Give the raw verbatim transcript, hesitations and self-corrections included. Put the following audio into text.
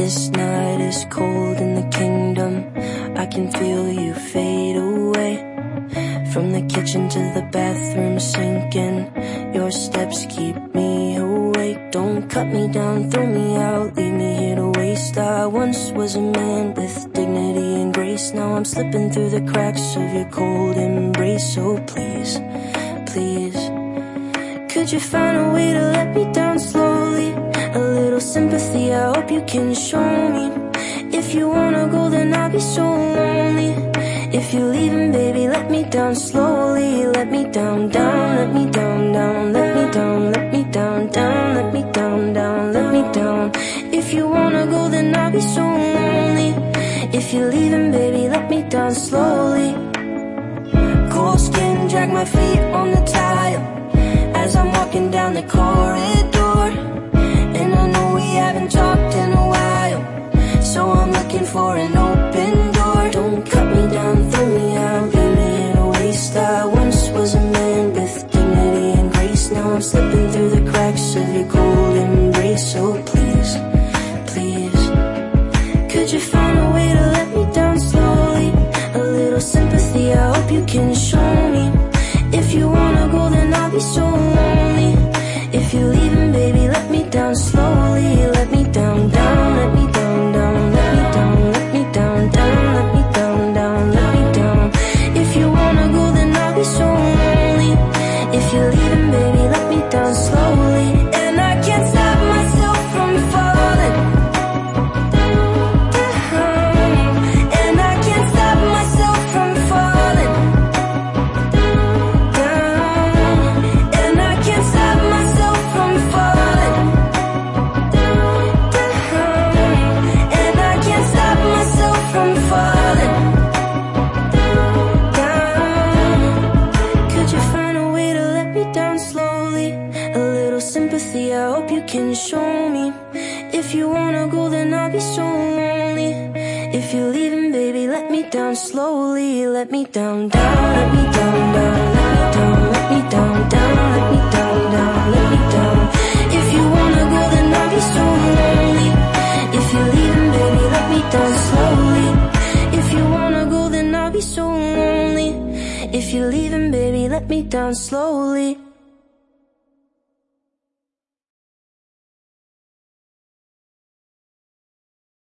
This night is cold in the kingdom. I can feel you fade away. From the kitchen to the bathroom sinking, your steps keep me awake. Don't cut me down, throw me out, leave me here to waste. I once was a man with dignity and grace. Now I'm slipping through the cracks of your cold embrace. So please, please, could you find a way to let me down slowly? A little sympathy, I hope you can show me. If you wanna go, then I'll be so lonely. If you're leaving, baby, let me down slowly. Let me down, down, let me down, down, let me down, let me down, down, let me down, down, let me down. If you wanna go, then I'll be so lonely. If you're leaving, baby, let me down slowly. Cold skin, drag my feet on the tile as I'm walking down the corridor. And I know we haven't talked in a while, so I'm looking for an open door. Don't cut me down, throw me out, leave me in a waste. I once was a man with dignity and grace. Now I'm slipping through the cracks of your cold embrace. So please, please, could you find a way to let me down slowly? A little sympathy, I hope you can show me. If you wanna go, then I'll be so lonely. If you're leaving, baby, let me down slowly. Let me down, down, let me down, down, let me down, let me down, down, let me down, down, let me down. If you wanna go, then I'll be so lonely. If you're leaving, baby, let me down slowly. And I can't stop myself from falling down. And I can't stop myself from falling down. And I can't stop myself from falling down. And I can't stop myself from falling down. Could you find a way to let me down slowly? A little sympathy, I hope you can show me. If you wanna go, then I'll be so lonely. If you're leaving, baby, let me down slowly. Let me down, down, let me down, down, let me down, let me down, down, let me down, down, let me down. If you wanna go, then I'll be so lonely. If you're leaving, baby, let me down slowly. If you wanna go, then I'll be so lonely. If you're leaving, baby, let me down slowly.